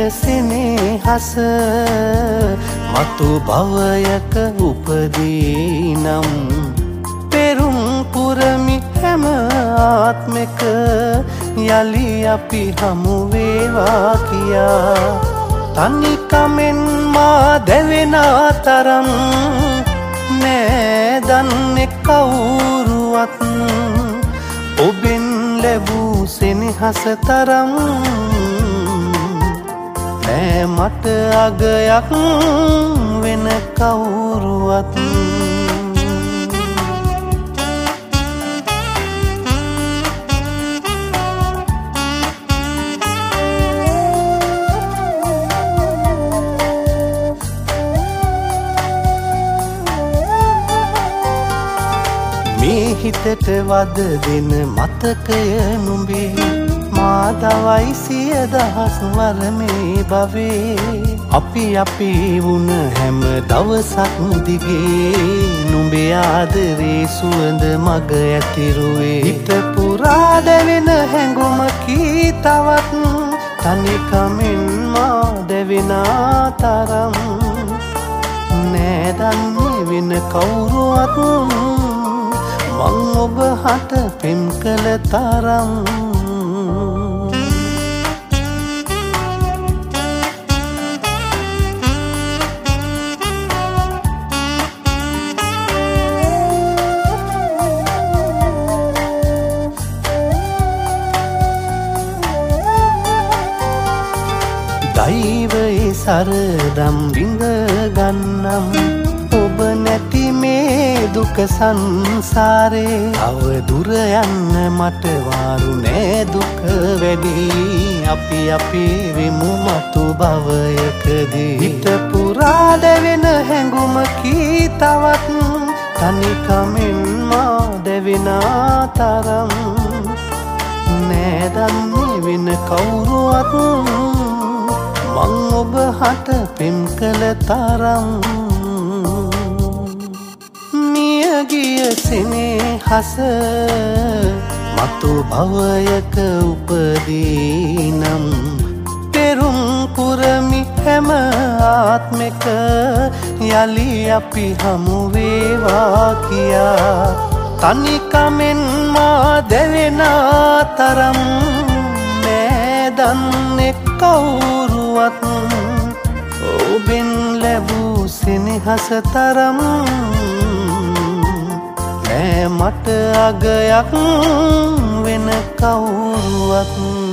සෙනෙහස මතු භවයක උපදී නම් පෙරුම් පුරමි හැම ආත්මෙක යලි අපි හමු වේවා කියා තනිකමෙන් මා දැවෙන තරම් නෑ දන්නේ කවුරුවත් ඔබෙන් ලැබූ සෙනෙහස තරම් නෑ මට අගයක් වෙන කවුරුවත් මේ හිතට වද දෙන මතකය නුඹේ මා දවයි 100,000 වර මේ භවේ අපි වුණ හැම දවසක් දිගේ නුඹේ ආදරේ සුවඳ මග ඇතිරුවේ හිත පුරා දැවෙන හැඟුමකි තවත් තනිකමින් මා දැවෙන තරම් නෑ දන්නේ වෙන කවුරුවත් මං ඔබ හට පෙම් කළ තරම් දෛවයේ සරදම් විඳ ගන්නම් ඔබ නැති මේ දුක සංසාරේ තව දුර යන්න මට වාරු නෑ දුක වැඩි අපි වෙමු මතු භවයකදී හිත පුරා දැවෙන හැඟුමකි තවත් තනිකමෙන් මා දැවෙන තරම් නෑ දන්නේ වෙන කවුරුවත් මං ඔබ හට පෙම් කළ තරම් මියගිය සෙනෙහස මතු භවයක උපදී නම් පෙරුම් පුරමි හැම ආත්මෙක යලි අපි හමු වේවා කියා තනිකමෙන් මා දැවෙන තරම් නෑ දන්නේ කවුරුවත් ඔබෙන් ලැබූ සෙනෙහස තරම් නෑ මට අගයක් වෙන කවුරුවත්